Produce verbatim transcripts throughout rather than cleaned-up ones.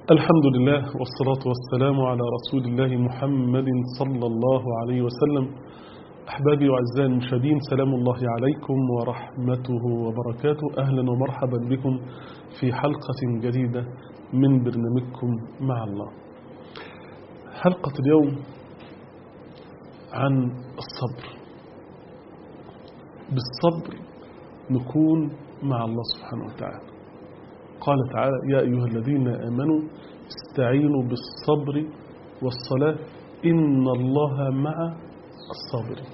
الحمد لله والصلاة والسلام على رسول الله محمد صلى الله عليه وسلم. أحبابي وأعزائي المشاهدين، سلام الله عليكم ورحمته وبركاته. أهلا ومرحبا بكم في حلقة جديدة من برنامجكم مع الله. حلقة اليوم عن الصبر. بالصبر نكون مع الله سبحانه وتعالى. قال تعالى: يا أيها الذين آمنوا استعينوا بالصبر والصلاة إن الله مع الصابرين.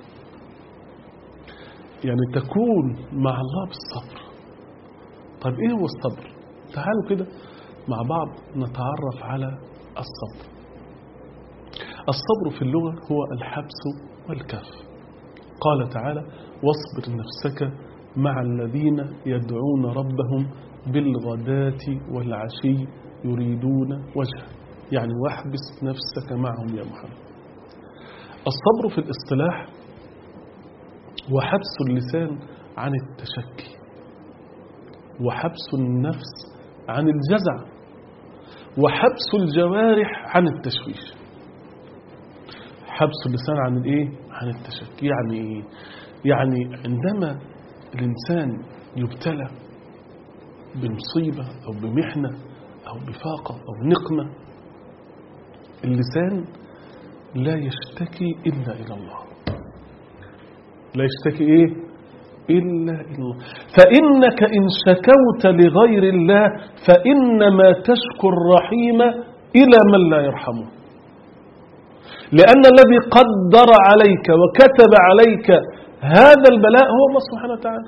يعني تكون مع الله بالصبر. طيب إيه هو الصبر؟ تعالوا كده مع بعض نتعرف على الصبر. الصبر في اللغة هو الحبس والكف. قال تعالى: واصبر نفسك مع الذين يدعون ربهم بالغداة والعشي يريدون وجهه. يعني واحبس نفسك معهم يا محمد. الصبر في الاصطلاح هو حبس اللسان عن التشكي، وحبس النفس عن الجزع، وحبس الجوارح عن التشويش. حبس اللسان عن الايه؟ عن التشكي. يعني ايه؟ يعني عندما الإنسان يبتلى بمصيبة أو بمحنة أو بفاقة أو نقمة، اللسان لا يشتكي إلا إلى الله. لا يشتكي إيه؟ إلا إلى الله. فإنك إن شكوت لغير الله فإنما تشكو الرحيم إلى من لا يرحمه، لأن الذي قدر عليك وكتب عليك هذا البلاء هو الله سبحانه وتعالى.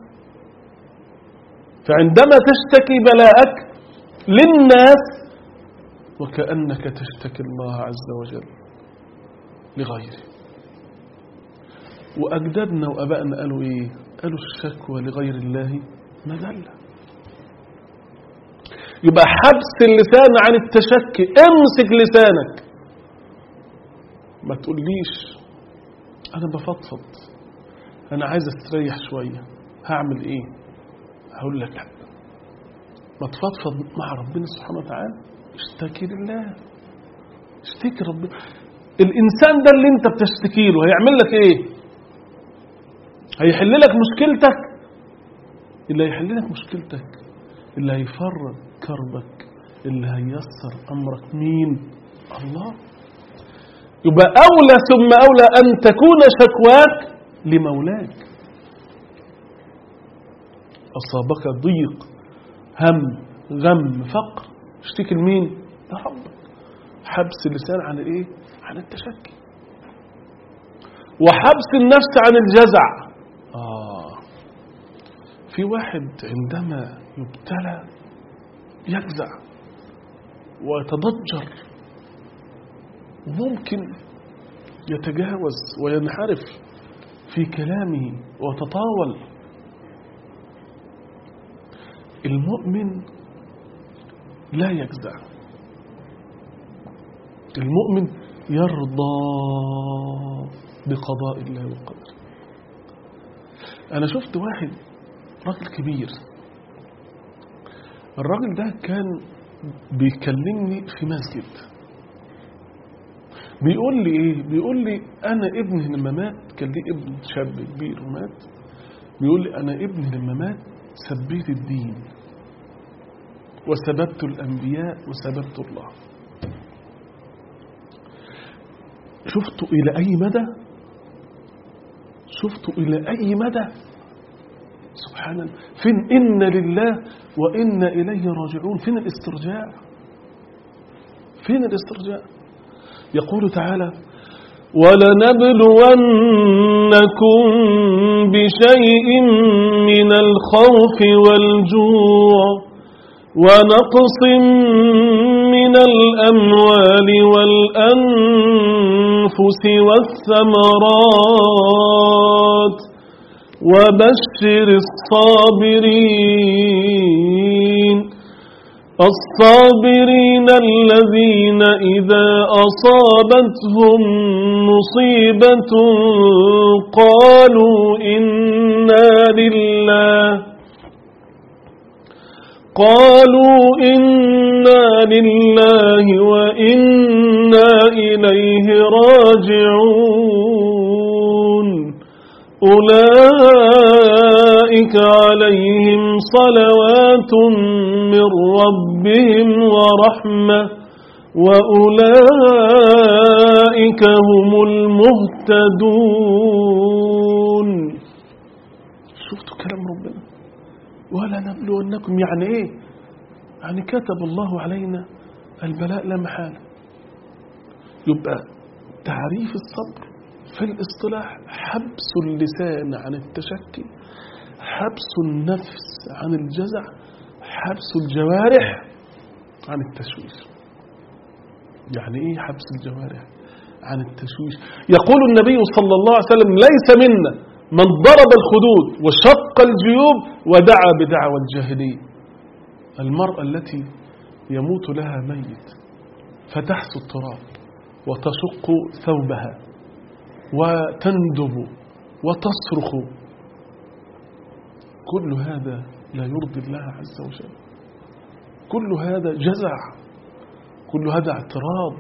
فعندما تشتكي بلاءك للناس وكأنك تشتكي الله عز وجل لغيره. وأجدادنا وأبائنا قالوا إيه؟ قالوا الشكوى لغير الله مذلة. يبقى حبس اللسان عن التشكي. امسك لسانك، ما تقوليش أنا بفضفض، أنا عايز أستريح شوية، هعمل إيه؟ هقول لك لا، ما تفضفض مع ربنا سبحانه وتعالى. اشتكي لله، اشتكي ربنا. الإنسان ده اللي انت بتشتكي له هيعمل لك ايه؟ هيحل لك مشكلتك؟ اللي هيحل لك مشكلتك، اللي هيفرج كربك، اللي هييسر أمرك مين؟ الله. يبقى أولى ثم أولى أن تكون شكواك لمولاك. أصابك ضيق، هم، غم، فقر، اشتكي لمين؟ لربك. حبس اللسان عن الايه؟ عن التشكي. وحبس النفس عن الجزع. آه في واحد عندما يبتلى يجزع ويتضجر، وممكن يتجاوز وينحرف في كلامه وتطاول. المؤمن لا يجزع. المؤمن يرضى بقضاء الله وقدره. أنا شفت واحد راجل كبير، الراجل ده كان بيكلمني في مسجد، بيقول لي إيه؟ بيقول لي أنا ابني لما مات، كان لي ابن شاب كبير ومات، بيقول لي أنا ابني لما مات سبيت الدين وسببت الأنبياء وسببت الله. شفتوا إلى أي مدى؟ شفتوا إلى أي مدى؟ سبحان الله. فين إن لله وإنا إليه راجعون؟ فين الاسترجاع؟ فين الاسترجاع؟ يقول تعالى: ولنبلونكم بشيء من الخوف والجوع ونقص من الأموال والأنفس والثمرات وبشر الصابرين الصابرين الذين إذا أصابتهم مصيبة قالوا إنا لله قالوا إنا لله وإنا إليه راجعون أولئك عليهم صلوات من ربهم ورحمة وأولئك هم المهتدون. شفتوا كلام ربنا؟ ولا نبلونكم يعني ايه؟ يعني كتب الله علينا البلاء لا محالة. يبقى تعريف الصبر في الاصطلاح حبس اللسان عن التشكي، حبس النفس عن الجزع، حبس الجوارح عن التشويش. يعني ايه حبس الجوارح عن التشويش؟ يقول النبي صلى الله عليه وسلم ليس منا من ضرب الخدود وشق الجيوب ودعا بدعوى الجاهلية. المرأة التي يموت لها ميت فتحث التراب وتشق ثوبها وتندب وتصرخ، كل هذا لا يرضي الله عز وجل، كل هذا جزع، كل هذا اعتراض.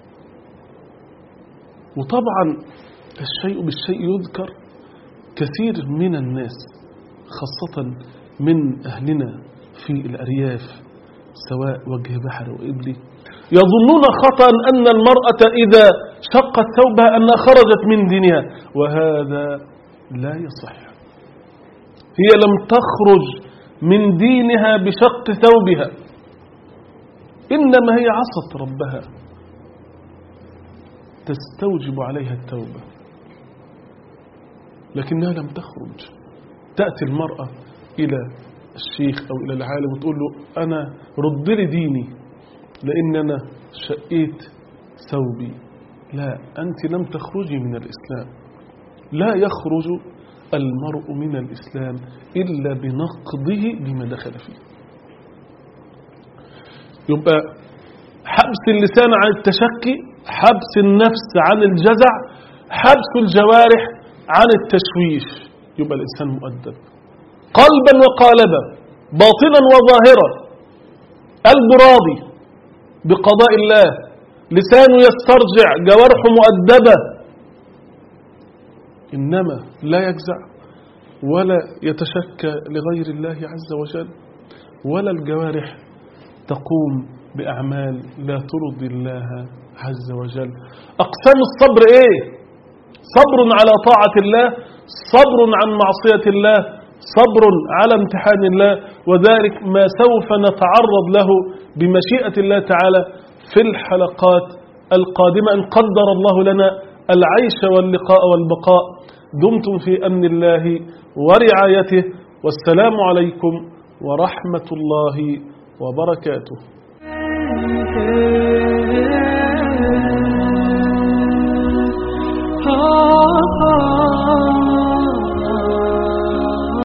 وطبعا الشيء بالشيء يذكر. كثير من الناس خاصة من أهلنا في الأرياف سواء وجه بحر وإبلي يظنون خطأ أن المرأة إذا شقت ثوبها أنها خرجت من دينها، وهذا لا يصح. هي لم تخرج من دينها بشق ثوبها، إنما هي عصت ربها تستوجب عليها التوبة، لكنها لم تخرج. تأتي المرأة إلى الشيخ أو إلى العالم وتقول له أنا رد لي ديني لأن أنا شقيت ثوبي. لا، أنت لم تخرجي من الإسلام. لا يخرج المرء من الإسلام إلا بنقضه بما دخل فيه. يبقى حبس اللسان عن التشكي، حبس النفس عن الجزع، حبس الجوارح عن التشويش. يبقى الإنسان مؤدب قلبا وقالبا، باطنا وظاهرا، قلب راضي بقضاء الله، لسانه يسترجع، جوارحه مؤدبة، إنما لا يجزع ولا يتشكى لغير الله عز وجل، ولا الجوارح تقوم بأعمال لا ترضي الله عز وجل. أقسام الصبر إيه؟ صبر على طاعة الله، صبر عن معصية الله، صبر على امتحان الله، وذلك ما سوف نتعرض له بمشيئة الله تعالى في الحلقات القادمة إن قدر الله لنا العيش واللقاء والبقاء. دمتم في أمن الله ورعايته، والسلام عليكم ورحمة الله وبركاته.